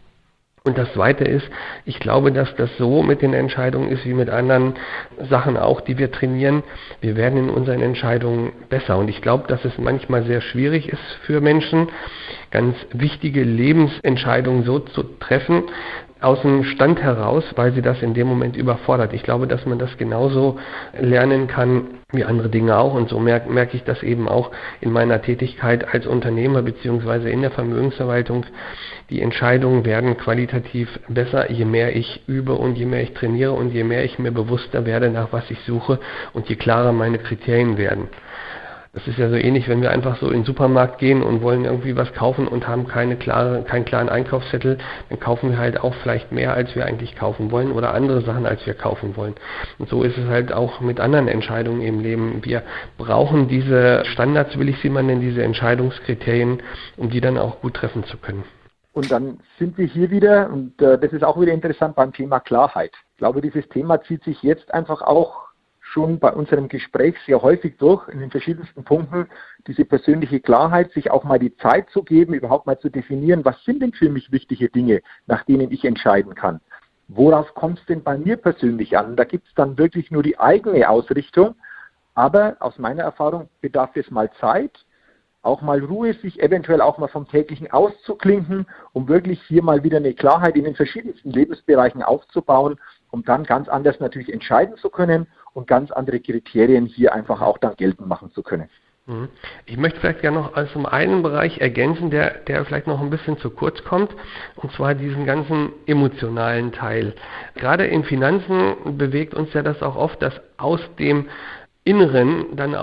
Und das Zweite ist, ich glaube, dass das so mit den Entscheidungen ist wie mit anderen Sachen auch, die wir trainieren. Wir werden in unseren Entscheidungen besser. Und ich glaube, dass es manchmal sehr schwierig ist für Menschen, ganz wichtige Lebensentscheidungen so zu treffen, aus dem Stand heraus, weil sie das in dem Moment überfordert. Ich glaube, dass man das genauso lernen kann wie andere Dinge auch. Und so merke ich das eben auch in meiner Tätigkeit als Unternehmer beziehungsweise in der Vermögensverwaltung. Die Entscheidungen werden qualitativ besser, je mehr ich übe und je mehr ich trainiere und je mehr ich mir bewusster werde, nach was ich suche und je klarer meine Kriterien werden. Das ist ja so ähnlich, wenn wir einfach so in den Supermarkt gehen und wollen irgendwie was kaufen und haben keinen klaren Einkaufszettel, dann kaufen wir halt auch vielleicht mehr, als wir eigentlich kaufen wollen oder andere Sachen, als wir kaufen wollen. Und so ist es halt auch mit anderen Entscheidungen im Leben. Wir brauchen diese Standards, will ich sie mal nennen, diese Entscheidungskriterien, um die dann auch gut treffen zu können. Und dann sind wir hier wieder, und das ist auch wieder interessant, beim Thema Klarheit. Ich glaube, dieses Thema zieht sich jetzt einfach auch schon bei unserem Gespräch sehr häufig durch, in den verschiedensten Punkten, diese persönliche Klarheit, sich auch mal die Zeit zu geben, überhaupt mal zu definieren, was sind denn für mich wichtige Dinge, nach denen ich entscheiden kann. Worauf kommt es denn bei mir persönlich an? Da gibt es dann wirklich nur die eigene Ausrichtung, aber aus meiner Erfahrung bedarf es mal Zeit, auch mal Ruhe, sich eventuell auch mal vom täglichen auszuklinken, um wirklich hier mal wieder eine Klarheit in den verschiedensten Lebensbereichen aufzubauen, um dann ganz anders natürlich entscheiden zu können und ganz andere Kriterien hier einfach auch dann geltend machen zu können. Ich möchte vielleicht gerne noch als um einen Bereich ergänzen, der vielleicht noch ein bisschen zu kurz kommt, und zwar diesen ganzen emotionalen Teil. Gerade in Finanzen bewegt uns ja das auch oft, dass aus dem Inneren dann auch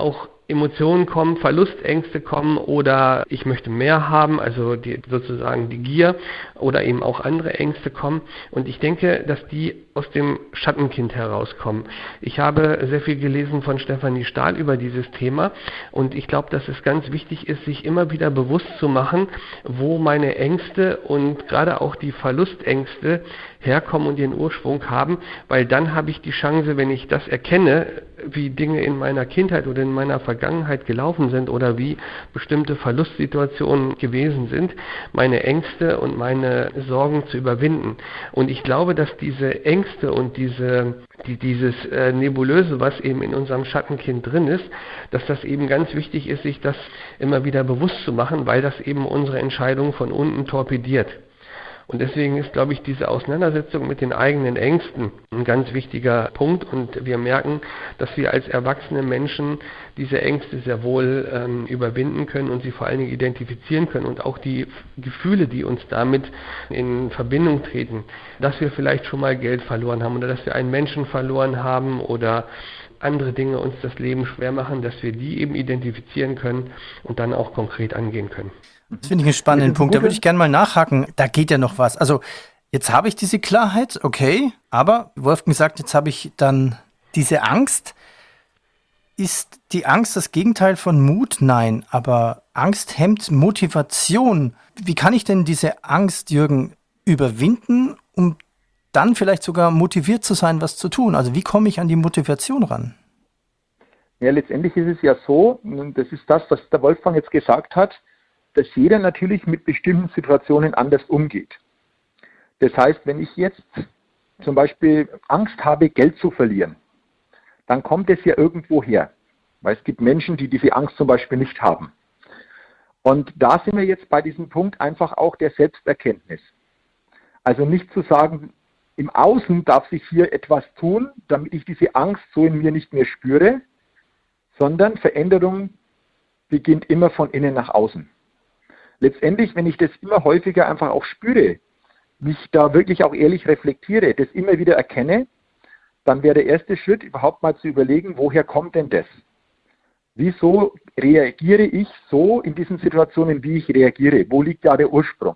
Emotionen kommen, Verlustängste kommen oder ich möchte mehr haben, also sozusagen die Gier oder eben auch andere Ängste kommen. Und ich denke, dass die aus dem Schattenkind herauskommen. Ich habe sehr viel gelesen von Stefanie Stahl über dieses Thema und ich glaube, dass es ganz wichtig ist, sich immer wieder bewusst zu machen, wo meine Ängste und gerade auch die Verlustängste herkommen und ihren Ursprung haben, weil dann habe ich die Chance, wenn ich das erkenne, wie Dinge in meiner Kindheit oder in meiner Vergangenheit gelaufen sind oder wie bestimmte Verlustsituationen gewesen sind, meine Ängste und meine Sorgen zu überwinden. Und ich glaube, dass diese Ängste und dieses Nebulöse, was eben in unserem Schattenkind drin ist, dass das eben ganz wichtig ist, sich das immer wieder bewusst zu machen, weil das eben unsere Entscheidungen von unten torpediert. Und deswegen ist, glaube ich, diese Auseinandersetzung mit den eigenen Ängsten ein ganz wichtiger Punkt. Und wir merken, dass wir als erwachsene Menschen diese Ängste sehr wohl überwinden können und sie vor allen Dingen identifizieren können. Und auch die Gefühle, die uns damit in Verbindung treten, dass wir vielleicht schon mal Geld verloren haben oder dass wir einen Menschen verloren haben oder andere Dinge uns das Leben schwer machen, dass wir die eben identifizieren können und dann auch konkret angehen können. Das finde ich einen spannenden Punkt. Da würde ich gerne mal nachhaken. Da geht ja noch was. Also jetzt habe ich diese Klarheit, okay, aber Wolfgang sagt, jetzt habe ich dann diese Angst. Ist die Angst das Gegenteil von Mut? Nein, aber Angst hemmt Motivation. Wie kann ich denn diese Angst, Jürgen, überwinden, um dann vielleicht sogar motiviert zu sein, was zu tun? Also wie komme ich an die Motivation ran? Ja, letztendlich ist es ja so, und das ist das, was der Wolfgang jetzt gesagt hat, dass jeder natürlich mit bestimmten Situationen anders umgeht. Das heißt, wenn ich jetzt zum Beispiel Angst habe, Geld zu verlieren, dann kommt es ja irgendwo her. Weil es gibt Menschen, die diese Angst zum Beispiel nicht haben. Und da sind wir jetzt bei diesem Punkt einfach auch der Selbsterkenntnis. Also nicht zu sagen, im Außen darf sich hier etwas tun, damit ich diese Angst so in mir nicht mehr spüre, sondern Veränderung beginnt immer von innen nach außen. Letztendlich, wenn ich das immer häufiger einfach auch spüre, mich da wirklich auch ehrlich reflektiere, das immer wieder erkenne, dann wäre der erste Schritt überhaupt mal zu überlegen, woher kommt denn das? Wieso reagiere ich so in diesen Situationen, wie ich reagiere? Wo liegt da der Ursprung?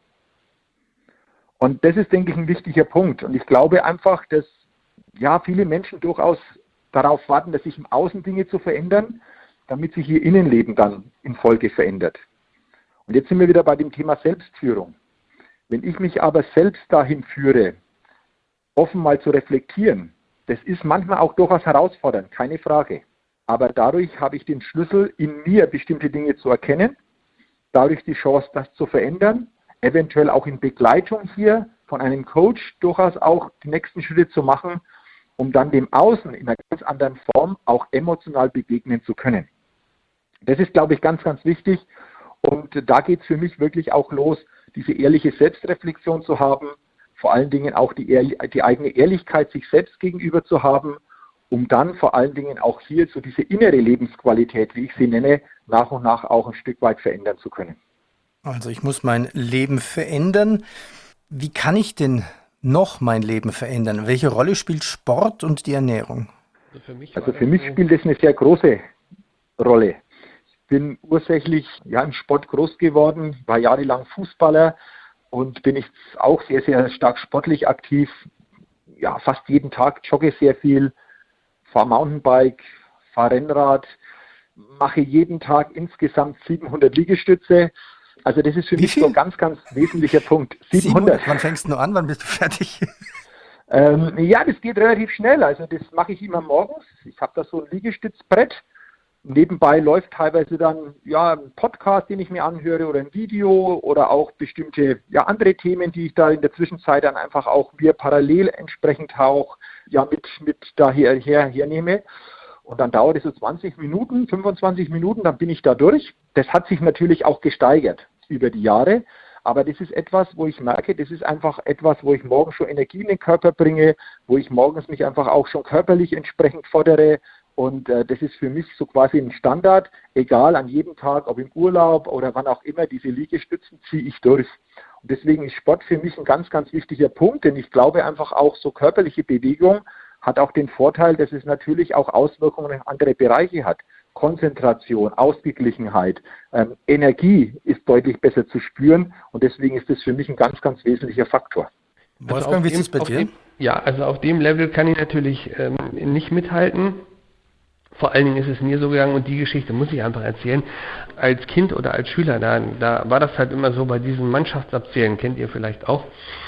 Und das ist, denke ich, ein wichtiger Punkt. Und ich glaube einfach, dass ja viele Menschen durchaus darauf warten, dass sich im Außen Dinge zu verändern, damit sich ihr Innenleben dann in Folge verändert. Und jetzt sind wir wieder bei dem Thema Selbstführung. Wenn ich mich aber selbst dahin führe, offen mal zu reflektieren, das ist manchmal auch durchaus herausfordernd, keine Frage. Aber dadurch habe ich den Schlüssel, in mir bestimmte Dinge zu erkennen, dadurch die Chance, das zu verändern, eventuell auch in Begleitung hier von einem Coach durchaus auch die nächsten Schritte zu machen, um dann dem Außen in einer ganz anderen Form auch emotional begegnen zu können. Das ist, glaube ich, ganz, ganz wichtig. Und da geht es für mich wirklich auch los, diese ehrliche Selbstreflexion zu haben, vor allen Dingen auch die eigene Ehrlichkeit sich selbst gegenüber zu haben, um dann vor allen Dingen auch hier so diese innere Lebensqualität, wie ich sie nenne, nach und nach auch ein Stück weit verändern zu können. Also ich muss mein Leben verändern. Wie kann ich denn noch mein Leben verändern? Welche Rolle spielt Sport und die Ernährung? Also für mich spielt das eine sehr große Rolle. Ich bin ursächlich im Sport groß geworden, war jahrelang Fußballer und bin jetzt auch sehr, sehr stark sportlich aktiv. Ja, fast jeden Tag jogge sehr viel, fahre Mountainbike, fahre Rennrad, mache jeden Tag insgesamt 700 Liegestütze. Also das ist für mich so ein ganz, ganz wesentlicher Punkt. 700. Wann fängst du an? Wann bist du fertig? Ja, das geht relativ schnell. Also das mache ich immer morgens. Ich habe da so ein Liegestützbrett. Nebenbei läuft teilweise dann ein Podcast, den ich mir anhöre oder ein Video oder auch bestimmte andere Themen, die ich da in der Zwischenzeit dann einfach auch mir parallel entsprechend auch mit daher hernehme. Und dann dauert es so 20 Minuten, 25 Minuten, dann bin ich da durch. Das hat sich natürlich auch gesteigert über die Jahre. Aber das ist etwas, wo ich merke, das ist einfach etwas, wo ich morgens schon Energie in den Körper bringe, wo ich morgens mich einfach auch schon körperlich entsprechend fordere. Und das ist für mich so quasi ein Standard, egal an jedem Tag, ob im Urlaub oder wann auch immer, diese Liegestützen ziehe ich durch. Und deswegen ist Sport für mich ein ganz, ganz wichtiger Punkt, denn ich glaube einfach auch so körperliche Bewegung hat auch den Vorteil, dass es natürlich auch Auswirkungen in andere Bereiche hat. Konzentration, Ausgeglichenheit, Energie ist deutlich besser zu spüren und deswegen ist das für mich ein ganz, ganz wesentlicher Faktor. Wolfgang, wie ist es bei dir? Also auf dem Level kann ich natürlich nicht mithalten. Vor allen Dingen ist es mir so gegangen, und die Geschichte muss ich einfach erzählen, als Kind oder als Schüler, da war das halt immer so bei diesen Mannschaftsabzählen, kennt ihr vielleicht auch,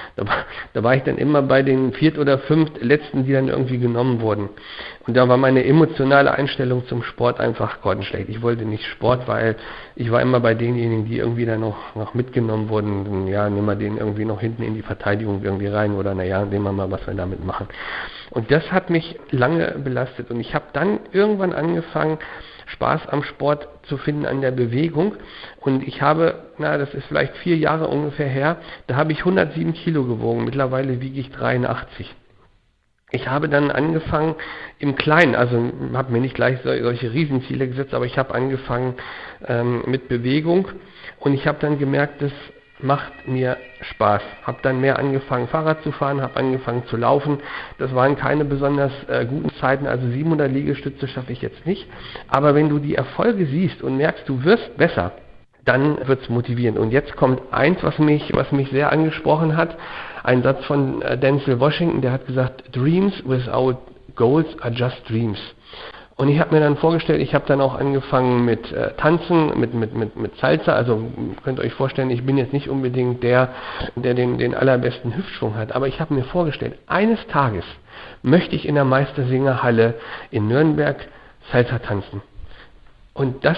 da war ich dann immer bei den 4. oder 5. Letzten, die dann irgendwie genommen wurden. Und da war meine emotionale Einstellung zum Sport einfach grottenschlecht. Ich wollte nicht Sport, weil ich war immer bei denjenigen, die irgendwie dann noch mitgenommen wurden. Ja, nehmen wir den irgendwie noch hinten in die Verteidigung irgendwie rein oder naja, sehen wir mal, was wir damit machen. Und das hat mich lange belastet. Und ich habe dann irgendwann angefangen, Spaß am Sport zu finden, an der Bewegung. Und ich habe, das ist vielleicht 4 Jahre ungefähr her, da habe ich 107 Kilo gewogen. Mittlerweile wiege ich 83. Ich habe dann angefangen im Kleinen, also habe mir nicht gleich solche Riesenziele gesetzt, aber ich habe angefangen mit Bewegung und ich habe dann gemerkt, das macht mir Spaß. Habe dann mehr angefangen Fahrrad zu fahren, habe angefangen zu laufen. Das waren keine besonders guten Zeiten, also 700 Liegestütze schaffe ich jetzt nicht. Aber wenn du die Erfolge siehst und merkst, du wirst besser, dann wird es motivierend. Und jetzt kommt eins, was mich sehr angesprochen hat, ein Satz von Denzel Washington, der hat gesagt, Dreams without goals are just dreams. Und ich habe mir dann vorgestellt, ich habe dann auch angefangen mit Tanzen, mit Salsa, also könnt ihr euch vorstellen, ich bin jetzt nicht unbedingt der den allerbesten Hüftschwung hat, aber ich habe mir vorgestellt, eines Tages möchte ich in der Meistersingerhalle in Nürnberg Salsa tanzen. Und das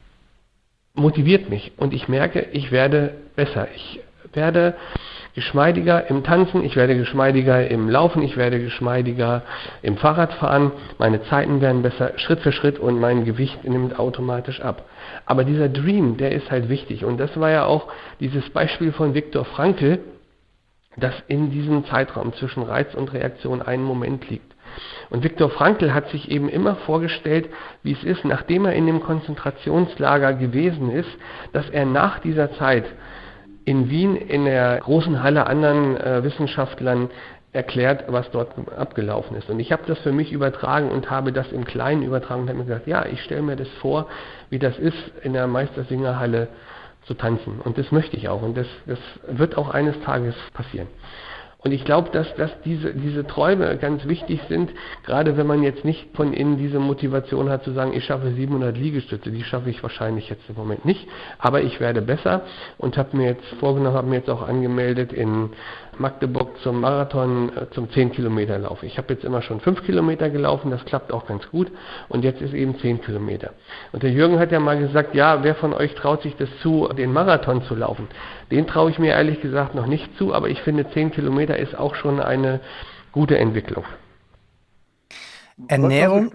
motiviert mich und ich merke, ich werde besser. Ich werde geschmeidiger im Tanzen, ich werde geschmeidiger im Laufen, ich werde geschmeidiger im Fahrradfahren, meine Zeiten werden besser, Schritt für Schritt und mein Gewicht nimmt automatisch ab. Aber dieser Dream, der ist halt wichtig und das war ja auch dieses Beispiel von Viktor Frankl, dass in diesem Zeitraum zwischen Reiz und Reaktion ein Moment liegt. Und Viktor Frankl hat sich eben immer vorgestellt, wie es ist, nachdem er in dem Konzentrationslager gewesen ist, dass er nach dieser Zeit in Wien in der großen Halle anderen Wissenschaftlern erklärt, was dort abgelaufen ist. Und ich habe das für mich übertragen und habe das im Kleinen übertragen und habe mir gesagt, ja, ich stelle mir das vor, wie das ist, in der Meistersingerhalle zu tanzen. Und das möchte ich auch. Und das wird auch eines Tages passieren. Und ich glaube, dass diese Träume ganz wichtig sind, gerade wenn man jetzt nicht von innen diese Motivation hat zu sagen, ich schaffe 700 Liegestütze, die schaffe ich wahrscheinlich jetzt im Moment nicht, aber ich werde besser und habe mir jetzt auch angemeldet in Magdeburg zum Marathon, zum 10 Kilometer Lauf. Ich habe jetzt immer schon 5 Kilometer gelaufen, das klappt auch ganz gut und jetzt ist eben 10 Kilometer. Und der Jürgen hat ja mal gesagt, ja, wer von euch traut sich das zu, den Marathon zu laufen? Den traue ich mir ehrlich gesagt noch nicht zu, aber ich finde 10 Kilometer ist auch schon eine gute Entwicklung. Ernährung.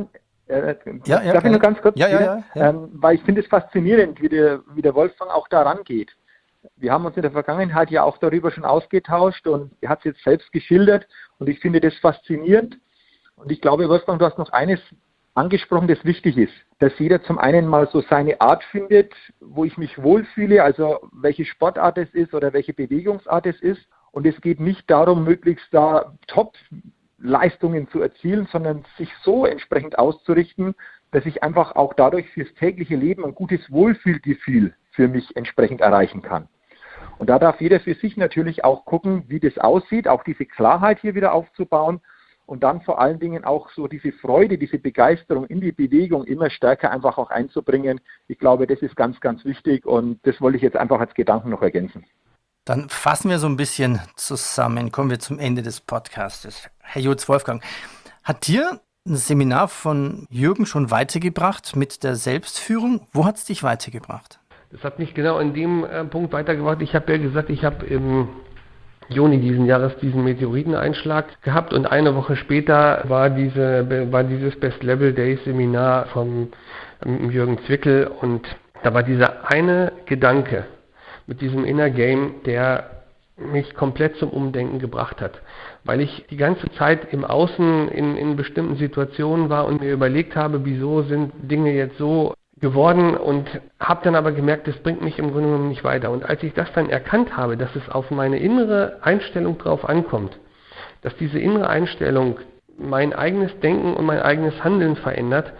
Darf ich nur ganz kurz? Weil ich finde es faszinierend, wie der Wolfgang auch da rangeht. Wir haben uns in der Vergangenheit ja auch darüber schon ausgetauscht und er hat es jetzt selbst geschildert und ich finde das faszinierend. Und ich glaube, Wolfgang, du hast noch eines angesprochen, das wichtig ist, dass jeder zum einen mal so seine Art findet, wo ich mich wohlfühle, also welche Sportart es ist oder welche Bewegungsart es ist. Und es geht nicht darum, möglichst da Top-Leistungen zu erzielen, sondern sich so entsprechend auszurichten, dass ich einfach auch dadurch fürs tägliche Leben ein gutes Wohlfühlgefühl für mich entsprechend erreichen kann. Und da darf jeder für sich natürlich auch gucken, wie das aussieht, auch diese Klarheit hier wieder aufzubauen und dann vor allen Dingen auch so diese Freude, diese Begeisterung in die Bewegung immer stärker einfach auch einzubringen. Ich glaube, das ist ganz, ganz wichtig und das wollte ich jetzt einfach als Gedanken noch ergänzen. Dann fassen wir so ein bisschen zusammen, kommen wir zum Ende des Podcastes. Herr Jutz, Wolfgang, hat dir ein Seminar von Jürgen schon weitergebracht mit der Selbstführung? Wo hat es dich weitergebracht? Das hat mich genau in dem Punkt weitergebracht. Ich habe ja gesagt, ich habe im Juni diesen Jahres diesen Meteoriteneinschlag gehabt und eine Woche später war dieses Best Level Days Seminar von Jürgen Zwickel und da war dieser eine Gedanke mit diesem Inner Game, der mich komplett zum Umdenken gebracht hat, weil ich die ganze Zeit im Außen in bestimmten Situationen war und mir überlegt habe, wieso sind Dinge jetzt so geworden und habe dann aber gemerkt, das bringt mich im Grunde genommen nicht weiter. Und als ich das dann erkannt habe, dass es auf meine innere Einstellung drauf ankommt, dass diese innere Einstellung mein eigenes Denken und mein eigenes Handeln verändert,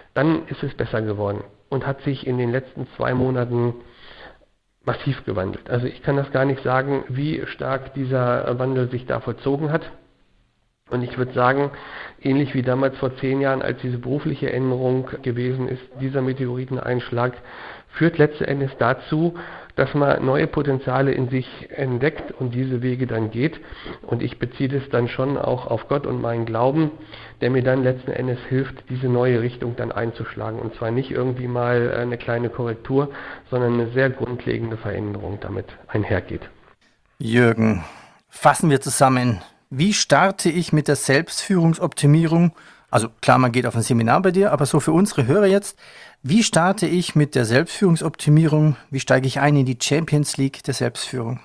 dann ist es besser geworden und hat sich in den letzten 2 Monaten massiv gewandelt. Also ich kann das gar nicht sagen, wie stark dieser Wandel sich da vollzogen hat. Und ich würde sagen, ähnlich wie damals vor 10 Jahren, als diese berufliche Änderung gewesen ist, dieser Meteoriteneinschlag führt letzten Endes dazu, dass man neue Potenziale in sich entdeckt und diese Wege dann geht. Und ich beziehe das dann schon auch auf Gott und meinen Glauben, der mir dann letzten Endes hilft, diese neue Richtung dann einzuschlagen. Und zwar nicht irgendwie mal eine kleine Korrektur, sondern eine sehr grundlegende Veränderung damit einhergeht. Jürgen, fassen wir zusammen. Wie starte ich mit der Selbstführungsoptimierung? Also klar, man geht auf ein Seminar bei dir, aber so für unsere Hörer jetzt, wie starte ich mit der Selbstführungsoptimierung? Wie steige ich ein in die Champions League der Selbstführung?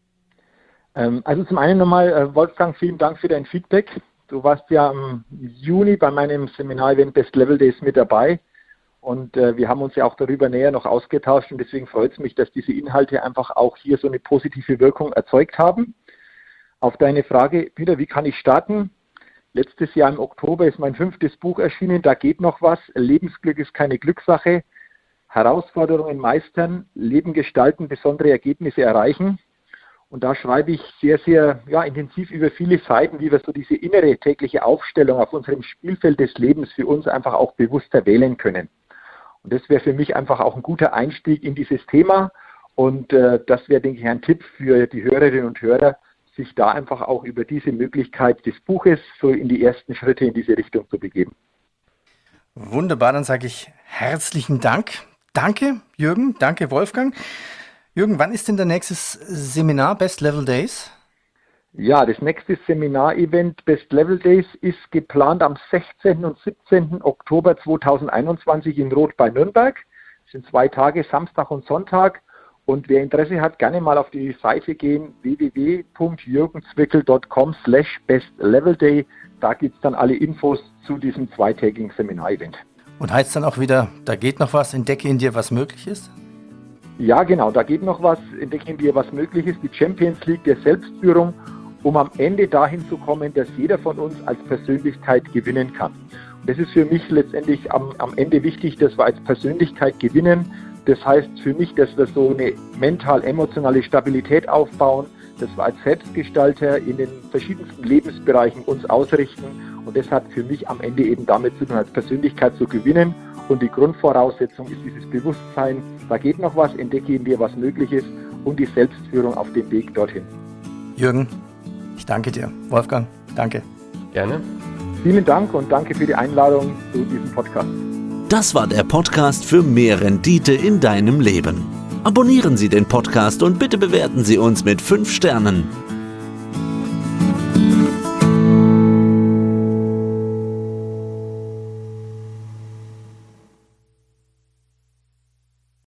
Also zum einen nochmal, Wolfgang, vielen Dank für dein Feedback. Du warst ja im Juni bei meinem Seminar-Event Best Level Days mit dabei und wir haben uns ja auch darüber näher noch ausgetauscht und deswegen freut es mich, dass diese Inhalte einfach auch hier so eine positive Wirkung erzeugt haben. Auf deine Frage, Peter, wie kann ich starten? Letztes Jahr im Oktober ist mein 5. Buch erschienen, da geht noch was. Lebensglück ist keine Glückssache. Herausforderungen meistern, Leben gestalten, besondere Ergebnisse erreichen. Und da schreibe ich sehr, sehr intensiv über viele Seiten, wie wir so diese innere tägliche Aufstellung auf unserem Spielfeld des Lebens für uns einfach auch bewusster wählen können. Und das wäre für mich einfach auch ein guter Einstieg in dieses Thema. Und das wäre, denke ich, ein Tipp für die Hörerinnen und Hörer, sich da einfach auch über diese Möglichkeit des Buches so in die ersten Schritte in diese Richtung zu begeben. Wunderbar, dann sage ich herzlichen Dank. Danke, Jürgen. Danke, Wolfgang. Jürgen, wann ist denn der nächste Seminar Best Level Days? Ja, das nächste Seminar-Event Best Level Days ist geplant am 16. und 17. Oktober 2021 in Roth bei Nürnberg. Das sind 2 Tage, Samstag und Sonntag. Und wer Interesse hat, gerne mal auf die Seite gehen, www.jürgenzwickel.com/bestlevelday. Da gibt es dann alle Infos zu diesem 2-tägigen Seminar-Event. Und heißt dann auch wieder, da geht noch was, entdecke in dir, was möglich ist? Ja, genau, da geht noch was, entdecke in dir, was möglich ist, die Champions League der Selbstführung, um am Ende dahin zu kommen, dass jeder von uns als Persönlichkeit gewinnen kann. Und das ist für mich letztendlich am Ende wichtig, dass wir als Persönlichkeit gewinnen. Das heißt für mich, dass wir so eine mental-emotionale Stabilität aufbauen, dass wir als Selbstgestalter in den verschiedensten Lebensbereichen uns ausrichten. Und das hat für mich am Ende eben damit zu tun, als Persönlichkeit zu gewinnen. Und die Grundvoraussetzung ist dieses Bewusstsein, da geht noch was, entdecke in dir, was möglich ist und die Selbstführung auf dem Weg dorthin. Jürgen, ich danke dir. Wolfgang, danke. Gerne. Vielen Dank und danke für die Einladung zu diesem Podcast. Das war der Podcast für mehr Rendite in deinem Leben. Abonnieren Sie den Podcast und bitte bewerten Sie uns mit 5 Sternen.